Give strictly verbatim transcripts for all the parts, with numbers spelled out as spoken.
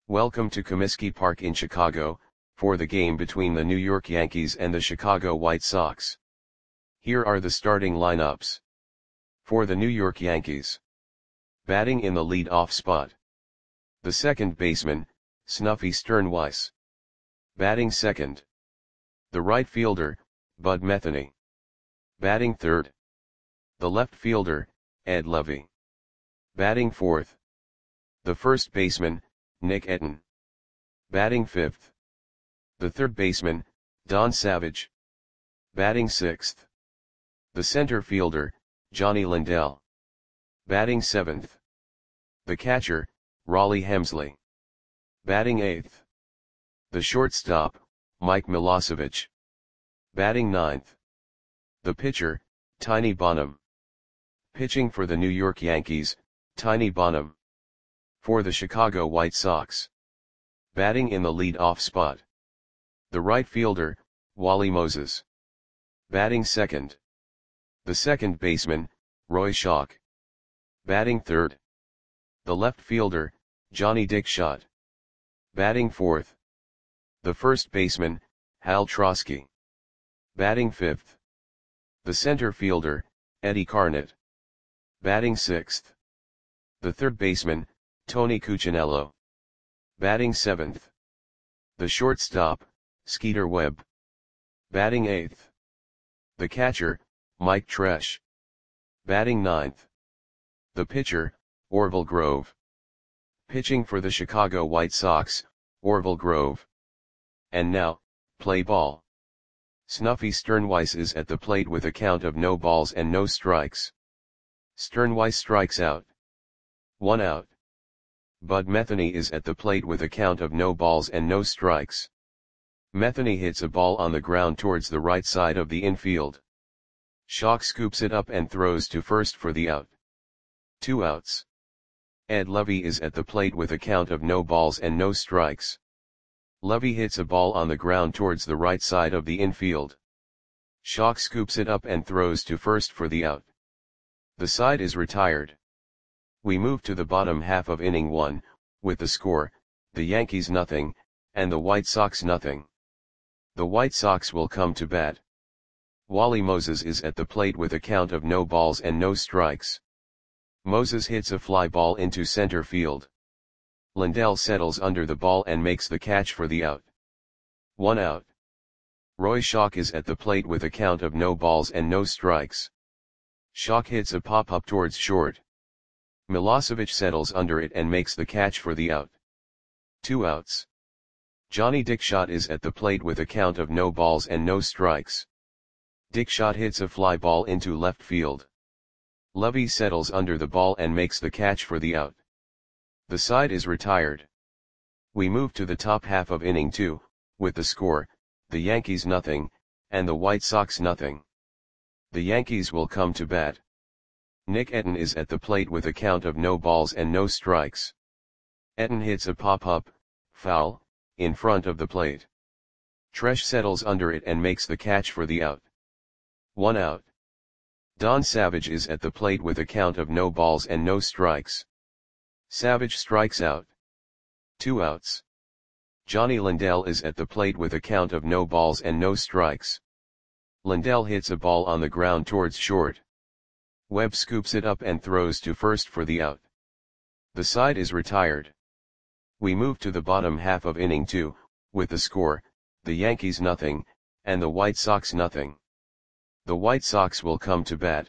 Welcome to Comiskey Park in Chicago, for the game between the New York Yankees and the Chicago White Sox. Here are the starting lineups. For the New York Yankees. Batting in the lead-off spot. The second baseman, Snuffy Sternweiss. Batting second. The right fielder, Bud Metheny. Batting third. The left fielder, Ed Levy. Batting fourth. The first baseman, Nick Etten. Batting fifth. The third baseman, Don Savage. Batting sixth. The center fielder, Johnny Lindell. Batting seventh. The catcher, Rollie Hemsley. Batting eighth. The shortstop, Mike Milosevic. Batting ninth. The pitcher, Tiny Bonham. Pitching for the New York Yankees, Tiny Bonham. For the Chicago White Sox. Batting in the lead-off spot. The right fielder, Wally Moses. Batting second. The second baseman, Roy Schoch. Batting third. The left fielder, Johnny Dickshot. Batting fourth. The first baseman, Hal Trosky. Batting fifth. The center fielder, Eddie Carnett. Batting sixth. The third baseman, Tony Cuccinello. Batting seventh. The shortstop, Skeeter Webb. Batting eighth. The catcher, Mike Tresh. Batting ninth. The pitcher, Orville Grove. Pitching for the Chicago White Sox, Orville Grove. And now, play ball. Snuffy Sternweiss is at the plate with a count of no balls and no strikes. Sternweiss strikes out. One out. Bud Metheny is at the plate with a count of no balls and no strikes. Metheny hits a ball on the ground towards the right side of the infield. Schoch scoops it up and throws to first for the out. Two outs. Ed Levy is at the plate with a count of no balls and no strikes. Levy hits a ball on the ground towards the right side of the infield. Schoch scoops it up and throws to first for the out. The side is retired. We move to the bottom half of inning one, with the score, the Yankees nothing, and the White Sox nothing. The White Sox will come to bat. Wally Moses is at the plate with a count of no balls and no strikes. Moses hits a fly ball into center field. Lindell settles under the ball and makes the catch for the out. One out. Roy Schoch is at the plate with a count of no balls and no strikes. Schoch hits a pop-up towards short. Milosevic settles under it and makes the catch for the out. Two outs. Johnny Dickshot is at the plate with a count of no balls and no strikes. Dickshot hits a fly ball into left field. Levy settles under the ball and makes the catch for the out. The side is retired. We move to the top half of inning two, with the score, the Yankees nothing, and the White Sox nothing. The Yankees will come to bat. Nick Etten is at the plate with a count of no balls and no strikes. Etten hits a pop-up, foul, in front of the plate. Tresh settles under it and makes the catch for the out. One out. Don Savage is at the plate with a count of no balls and no strikes. Savage strikes out. Two outs. Johnny Lindell is at the plate with a count of no balls and no strikes. Lindell hits a ball on the ground towards short. Webb scoops it up and throws to first for the out. The side is retired. We move to the bottom half of inning two, with the score, the Yankees nothing, and the White Sox nothing. The White Sox will come to bat.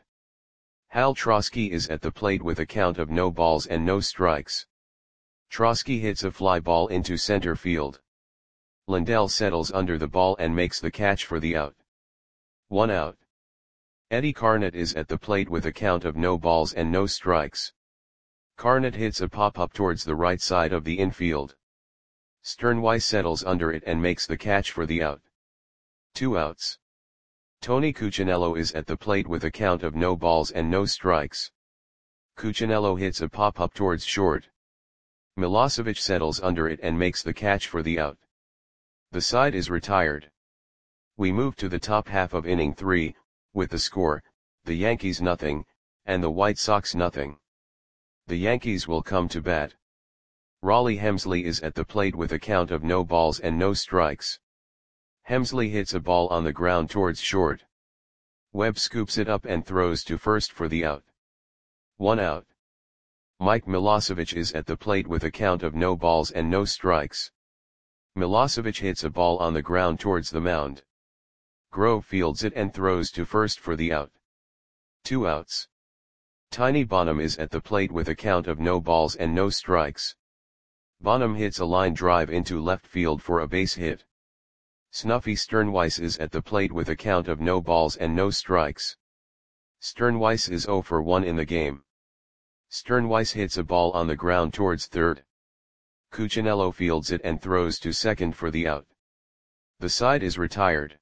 Hal Trosky is at the plate with a count of no balls and no strikes. Trosky hits a fly ball into center field. Lindell settles under the ball and makes the catch for the out. One out. Eddie Carnett is at the plate with a count of no balls and no strikes. Carnett hits a pop-up towards the right side of the infield. Sternweiss settles under it and makes the catch for the out. Two outs. Tony Cuccinello is at the plate with a count of no balls and no strikes. Cuccinello hits a pop-up towards short. Milosevic settles under it and makes the catch for the out. The side is retired. We move to the top half of inning three, with the score, the Yankees nothing, and the White Sox nothing. The Yankees will come to bat. Raleigh Hemsley is at the plate with a count of no balls and no strikes. Hemsley hits a ball on the ground towards short. Webb scoops it up and throws to first for the out. One out. Mike Milosevic is at the plate with a count of no balls and no strikes. Milosevic hits a ball on the ground towards the mound. Grove fields it and throws to first for the out. Two outs. Tiny Bonham is at the plate with a count of no balls and no strikes. Bonham hits a line drive into left field for a base hit. Snuffy Sternweiss is at the plate with a count of no balls and no strikes. Sternweiss is oh for one in the game. Sternweiss hits a ball on the ground towards third. Cuccinello fields it and throws to second for the out. The side is retired.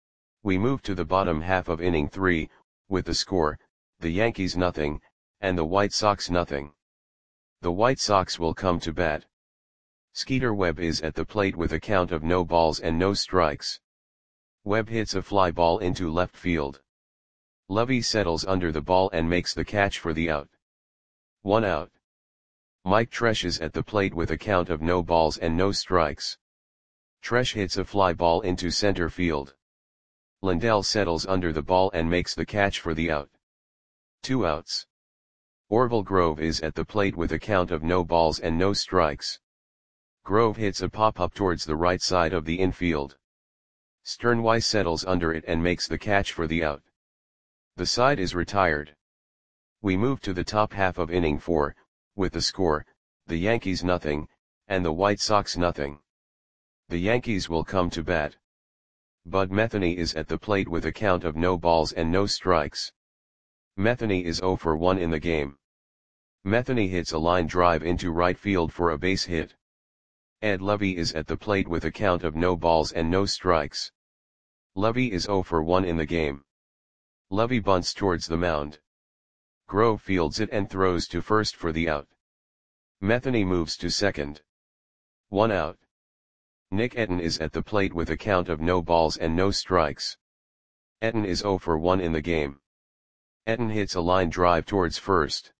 We move to the bottom half of inning three, with the score, the Yankees nothing, and the White Sox nothing. The White Sox will come to bat. Skeeter Webb is at the plate with a count of no balls and no strikes. Webb hits a fly ball into left field. Lovey settles under the ball and makes the catch for the out. One out. Mike Tresh is at the plate with a count of no balls and no strikes. Tresh hits a fly ball into center field. Lindell settles under the ball and makes the catch for the out. Two outs. Orville Grove is at the plate with a count of no balls and no strikes. Grove hits a pop-up towards the right side of the infield. Sternweiss settles under it and makes the catch for the out. The side is retired. We move to the top half of inning four, with the score, the Yankees nothing, and the White Sox nothing. The Yankees will come to bat. Bud Metheny is at the plate with a count of no balls and no strikes. Metheny is oh for one in the game. Metheny hits a line drive into right field for a base hit. Ed Lovey is at the plate with a count of no balls and no strikes. Lovey is oh for one in the game. Lovey bunts towards the mound. Grove fields it and throws to first for the out. Metheny moves to second. One out. Nick Etten is at the plate with a count of no balls and no strikes. Etten is oh for one in the game. Etten hits a line drive towards first.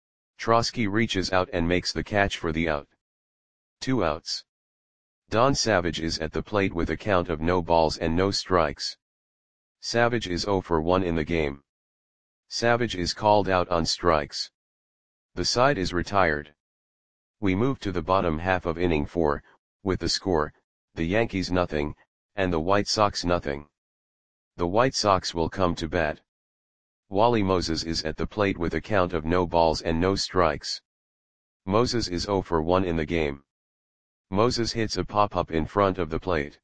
Trosky reaches out and makes the catch for the out. Two outs. Don Savage is at the plate with a count of no balls and no strikes. Savage is oh for one in the game. Savage is called out on strikes. The side is retired. We move to the bottom half of inning four, with the score, the Yankees nothing, and the White Sox nothing. The White Sox will come to bat. Wally Moses is at the plate with a count of no balls and no strikes. Moses is oh for one in the game. Moses hits a pop-up in front of the plate.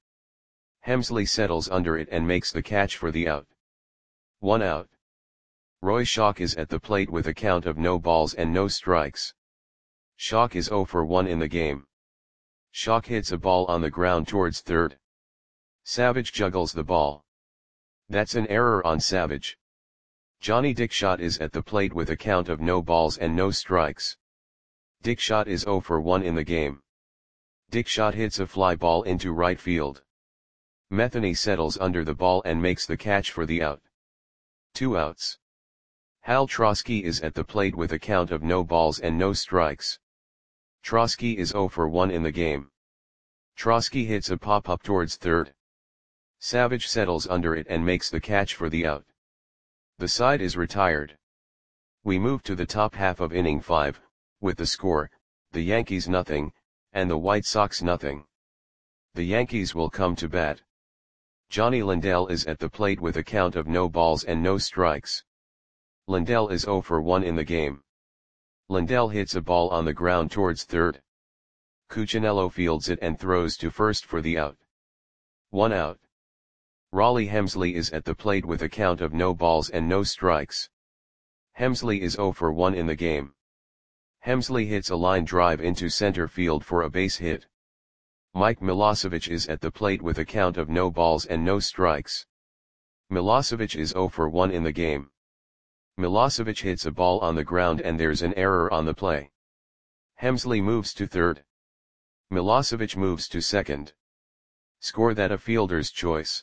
Hemsley settles under it and makes the catch for the out. One out. Roy Schock is at the plate with a count of no balls and no strikes. Schock is oh for one in the game. Schock hits a ball on the ground towards third. Savage juggles the ball. That's an error on Savage. Johnny Dickshot is at the plate with a count of no balls and no strikes. Dickshot is oh for one in the game. Dickshot hits a fly ball into right field. Metheny settles under the ball and makes the catch for the out. Two outs. Hal Trosky is at the plate with a count of no balls and no strikes. Trosky is oh for one in the game. Trosky hits a pop-up towards third. Savage settles under it and makes the catch for the out. The side is retired. We move to the top half of inning five, with the score, the Yankees nothing, and the White Sox nothing. The Yankees will come to bat. Johnny Lindell is at the plate with a count of no balls and no strikes. Lindell is oh for one in the game. Lindell hits a ball on the ground towards third. Cuccinello fields it and throws to first for the out. One out. Raleigh Hemsley is at the plate with a count of no balls and no strikes. Hemsley is oh for one in the game. Hemsley hits a line drive into center field for a base hit. Mike Milosevic is at the plate with a count of no balls and no strikes. Milosevic is oh for one in the game. Milosevic hits a ball on the ground and there's an error on the play. Hemsley moves to third. Milosevic moves to second. Score that a fielder's choice.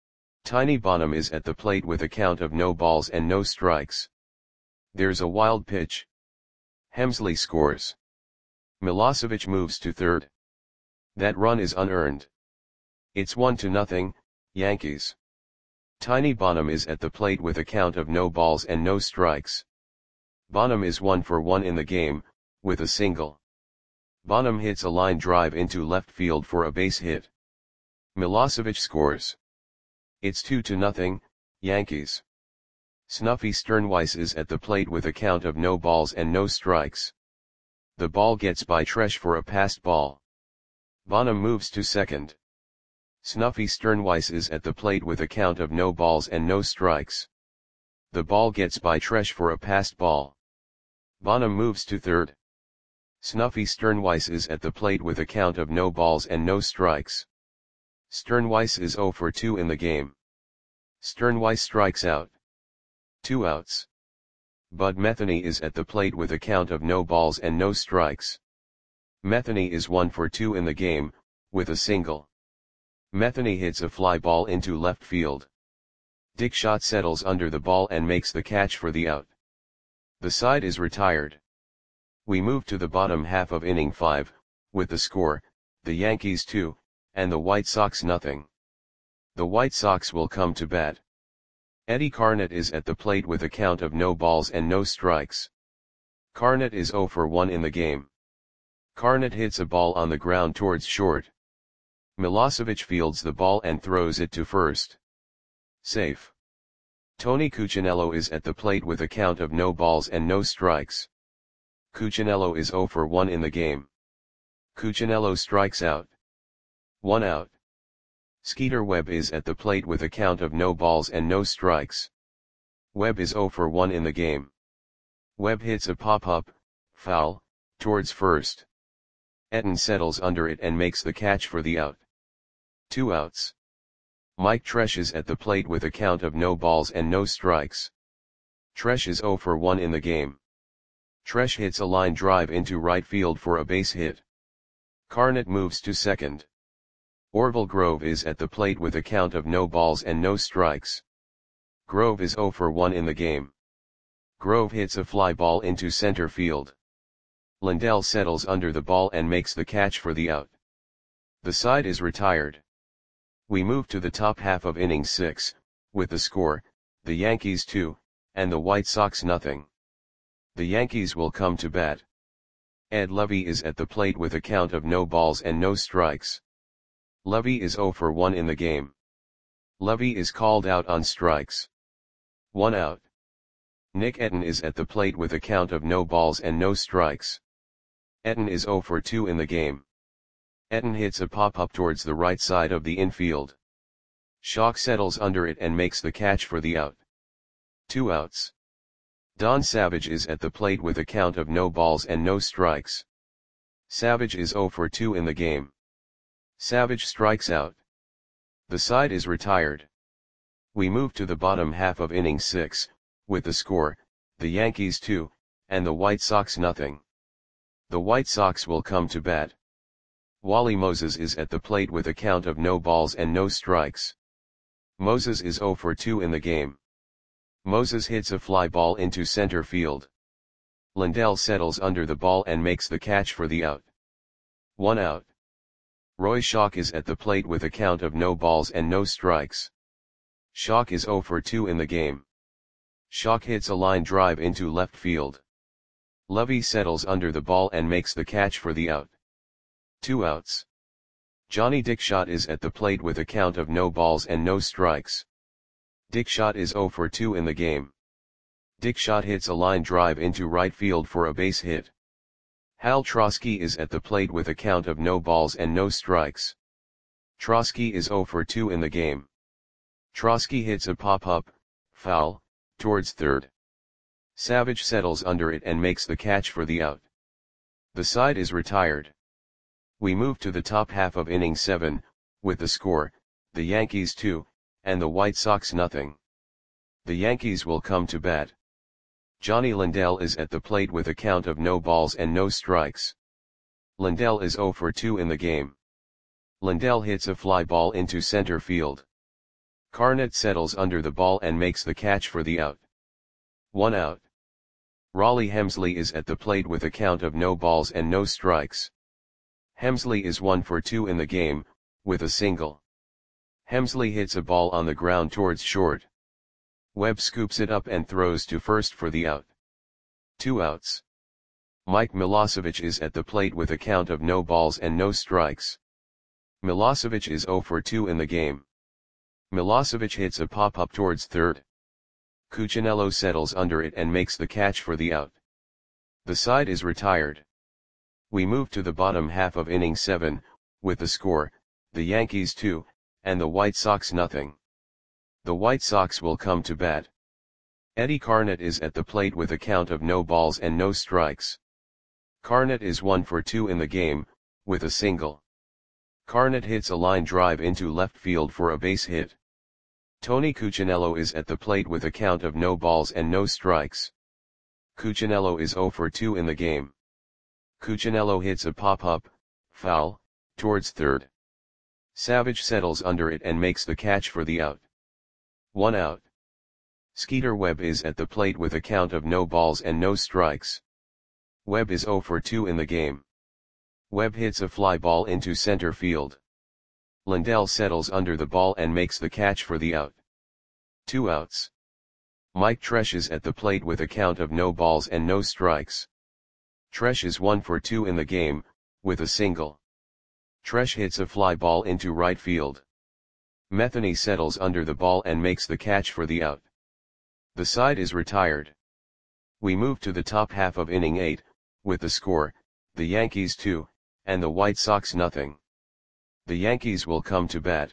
Tiny Bonham is at the plate with a count of no balls and no strikes. There's a wild pitch. Hemsley scores. Milosevic moves to third. That run is unearned. It's one to nothing, Yankees. Tiny Bonham is at the plate with a count of no balls and no strikes. Bonham is one for one in the game, with a single. Bonham hits a line drive into left field for a base hit. Milosevic scores. It's two to nothing, Yankees. Snuffy Sternweiss is at the plate with a count of no balls and no strikes. The ball gets by Tresh for a passed ball. Bonham moves to second. Snuffy Sternweiss is at the plate with a count of no balls and no strikes. The ball gets by Tresh for a passed ball. Bonham moves to third. Snuffy Sternweiss is at the plate with a count of no balls and no strikes. Sternweiss is zero for two in the game. Sternweiss strikes out. Two outs. Bud Metheny is at the plate with a count of no balls and no strikes. Metheny is one for two in the game, with a single. Metheny hits a fly ball into left field. Dick Schott settles under the ball and makes the catch for the out. The side is retired. We move to the bottom half of inning five, with the score, the Yankees two, and the White Sox nothing. The White Sox will come to bat. Eddie Carnett is at the plate with a count of no balls and no strikes. Carnett is zero for one in the game. Carnett hits a ball on the ground towards short. Milosevic fields the ball and throws it to first. Safe. Tony Cuccinello is at the plate with a count of no balls and no strikes. Cuccinello is zero for one in the game. Cuccinello strikes out. One out. Skeeter Webb is at the plate with a count of no balls and no strikes. Webb is zero for one in the game. Webb hits a pop-up, foul, towards first. Etten settles under it and makes the catch for the out. Two outs. Mike Tresh is at the plate with a count of no balls and no strikes. Tresh is zero for one in the game. Tresh hits a line drive into right field for a base hit. Carnett moves to second. Orville Grove is at the plate with a count of no balls and no strikes. Grove is zero for one in the game. Grove hits a fly ball into center field. Lindell settles under the ball and makes the catch for the out. The side is retired. We move to the top half of inning six, with the score, the Yankees two, and the White Sox nothing. The Yankees will come to bat. Ed Levy is at the plate with a count of no balls and no strikes. Levy is zero for one in the game. Levy is called out on strikes. One out. Nick Etten is at the plate with a count of no balls and no strikes. Etten is zero for two in the game. Etten hits a pop-up towards the right side of the infield. Schock settles under it and makes the catch for the out. Two outs. Don Savage is at the plate with a count of no balls and no strikes. Savage is zero for two in the game. Savage strikes out. The side is retired. We move to the bottom half of inning six, with the score, the Yankees two, and the White Sox nothing. The White Sox will come to bat. Wally Moses is at the plate with a count of no balls and no strikes. Moses is zero for two in the game. Moses hits a fly ball into center field. Lindell settles under the ball and makes the catch for the out. One out. Roy Schock is at the plate with a count of no balls and no strikes. Schock is zero for two in the game. Schock hits a line drive into left field. Levy settles under the ball and makes the catch for the out. Two outs. Johnny Dick Schott is at the plate with a count of no balls and no strikes. Dick Schott is zero for two in the game. Dick Schott hits a line drive into right field for a base hit. Hal Trosky is at the plate with a count of no balls and no strikes. Trosky is zero for two in the game. Trosky hits a pop-up, foul, towards third. Savage settles under it and makes the catch for the out. The side is retired. We move to the top half of inning seven, with the score, the Yankees two, and the White Sox nothing. The Yankees will come to bat. Johnny Lindell is at the plate with a count of no balls and no strikes. Lindell is zero for two in the game. Lindell hits a fly ball into center field. Carnett settles under the ball and makes the catch for the out. One out. Rollie Hemsley is at the plate with a count of no balls and no strikes. Hemsley is one for two in the game, with a single. Hemsley hits a ball on the ground towards short. Webb scoops it up and throws to first for the out. Two outs. Mike Milosevic is at the plate with a count of no balls and no strikes. Milosevic is zero for two in the game. Milosevic hits a pop-up towards third. Cuccinello settles under it and makes the catch for the out. The side is retired. We move to the bottom half of inning seven, with the score, the Yankees two, and the White Sox nothing. The White Sox will come to bat. Eddie Carnett is at the plate with a count of no balls and no strikes. Carnett is one for two in the game, with a single. Carnett hits a line drive into left field for a base hit. Tony Cuccinello is at the plate with a count of no balls and no strikes. Cuccinello is zero for two in the game. Cuccinello hits a pop-up, foul, towards third. Savage settles under it and makes the catch for the out. One out. Skeeter Webb is at the plate with a count of no balls and no strikes. Webb is zero for two in the game. Webb hits a fly ball into center field. Lindell settles under the ball and makes the catch for the out. Two outs. Mike Tresh is at the plate with a count of no balls and no strikes. Tresh is one for two in the game, with a single. Tresh hits a fly ball into right field. Metheny settles under the ball and makes the catch for the out. The side is retired. We move to the top half of inning eight, with the score, the Yankees two, and the White Sox nothing. The Yankees will come to bat.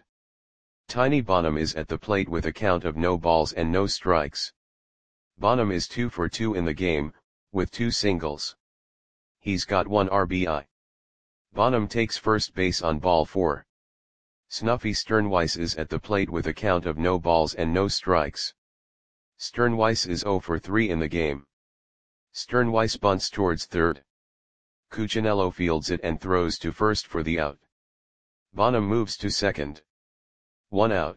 Tiny Bonham is at the plate with a count of no balls and no strikes. Bonham is two for two in the game, with two singles. He's got one R B I. Bonham takes first base on ball four. Snuffy Sternweiss is at the plate with a count of no balls and no strikes. Sternweiss is zero for three in the game. Sternweiss bunts towards third. Cuccinello fields it and throws to first for the out. Bonham moves to second. One out.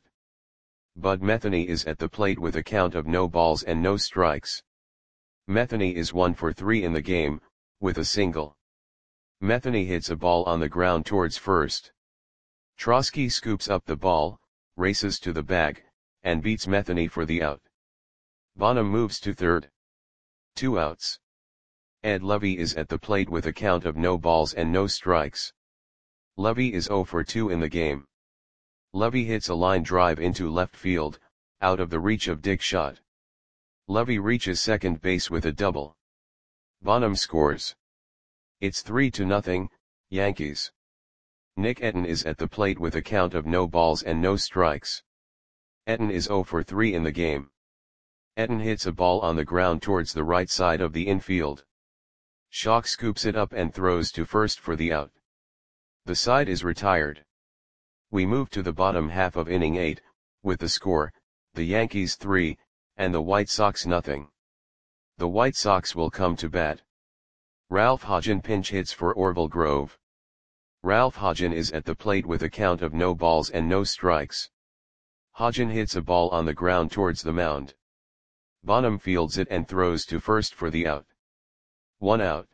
Bud Metheny is at the plate with a count of no balls and no strikes. Metheny is one for three in the game, with a single. Metheny hits a ball on the ground towards first. Trosky scoops up the ball, races to the bag, and beats Metheny for the out. Bonham moves to third. Two outs. Ed Levy is at the plate with a count of no balls and no strikes. Levy is zero for two in the game. Levy hits a line drive into left field, out of the reach of Dick Schott. Levy reaches second base with a double. Bonham scores. It's three to nothing, Yankees. Nick Etten is at the plate with a count of no balls and no strikes. Etten is zero for three in the game. Etten hits a ball on the ground towards the right side of the infield. Schock scoops it up and throws to first for the out. The side is retired. We move to the bottom half of inning eight, with the score, the Yankees three, and the White Sox nothing. The White Sox will come to bat. Ralph Hodgen pinch hits for Orville Grove. Ralph Hodgen is at the plate with a count of no balls and no strikes. Hodgen hits a ball on the ground towards the mound. Bonham fields it and throws to first for the out. One out.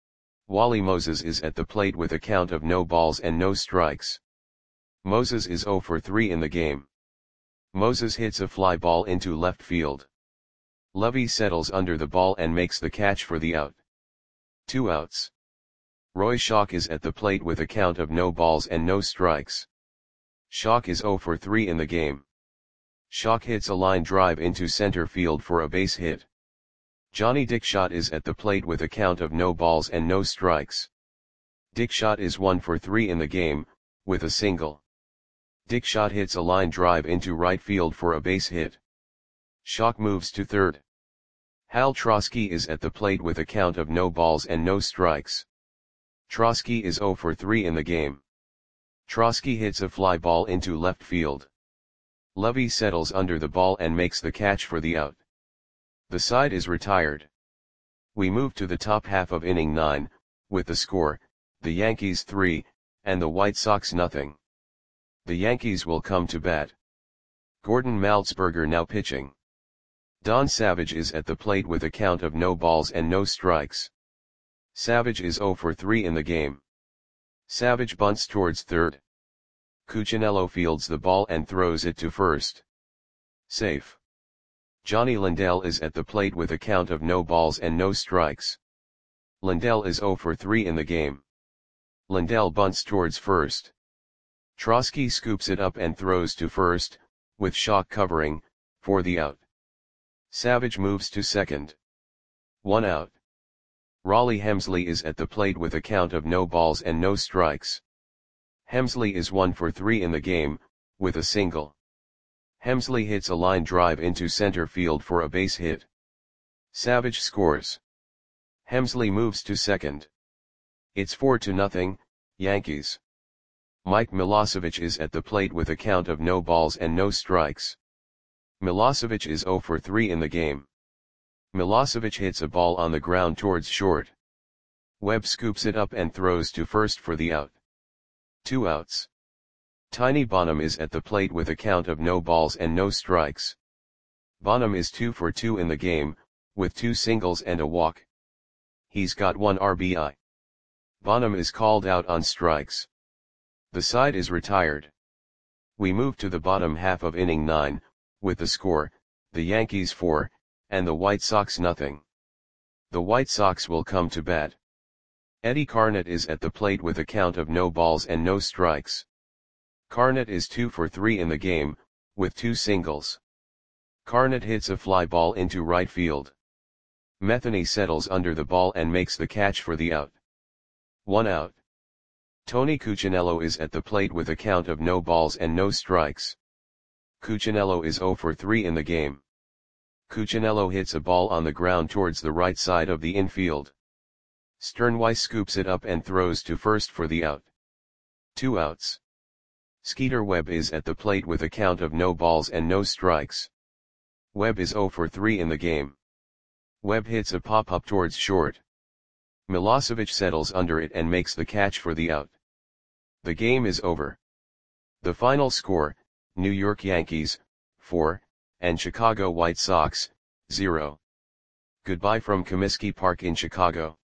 Wally Moses is at the plate with a count of no balls and no strikes. Moses is zero for three in the game. Moses hits a fly ball into left field. Levy settles under the ball and makes the catch for the out. Two outs. Roy Schock is at the plate with a count of no balls and no strikes. Schock is zero for three in the game. Schock hits a line drive into center field for a base hit. Johnny Dick Schott is at the plate with a count of no balls and no strikes. Dick Schott is one for three in the game, with a single. Dick Schott hits a line drive into right field for a base hit. Schock moves to third. Hal Trosky is at the plate with a count of no balls and no strikes. Trosky is zero for three in the game. Trosky hits a fly ball into left field. Levy settles under the ball and makes the catch for the out. The side is retired. We move to the top half of inning nine, with the score, the Yankees three, and the White Sox nothing. The Yankees will come to bat. Gordon Maltzberger now pitching. Don Savage is at the plate with a count of no balls and no strikes. Savage is zero for three in the game. Savage bunts towards third. Cuccinello fields the ball and throws it to first. Safe. Johnny Lindell is at the plate with a count of no balls and no strikes. Lindell is zero for three in the game. Lindell bunts towards first. Trotsky scoops it up and throws to first, with Schock covering, for the out. Savage moves to second. One out. Rollie Hemsley is at the plate with a count of no balls and no strikes. Hemsley is one for three in the game, with a single. Hemsley hits a line drive into center field for a base hit. Savage scores. Hemsley moves to second. It's four to nothing, Yankees. Mike Milosevic is at the plate with a count of no balls and no strikes. Milosevic is zero for three in the game. Milosevic hits a ball on the ground towards short. Webb scoops it up and throws to first for the out. Two outs. Tiny Bonham is at the plate with a count of no balls and no strikes. Bonham is two for two in the game, with two singles and a walk. He's got one R B I. Bonham is called out on strikes. The side is retired. We move to the bottom half of inning nine, with the score, the Yankees four, and the White Sox nothing. The White Sox will come to bat. Eddie Carnett is at the plate with a count of no balls and no strikes. Carnett is two for three in the game, with two singles. Carnett hits a fly ball into right field. Metheny settles under the ball and makes the catch for the out. One out. Tony Cuccinello is at the plate with a count of no balls and no strikes. Cuccinello is zero for three in the game. Cuccinello hits a ball on the ground towards the right side of the infield. Sternweiss scoops it up and throws to first for the out. Two outs. Skeeter Webb is at the plate with a count of no balls and no strikes. Webb is zero for three in the game. Webb hits a pop-up towards short. Milosevic settles under it and makes the catch for the out. The game is over. The final score, New York Yankees, four, and Chicago White Sox, zero. Goodbye from Comiskey Park in Chicago.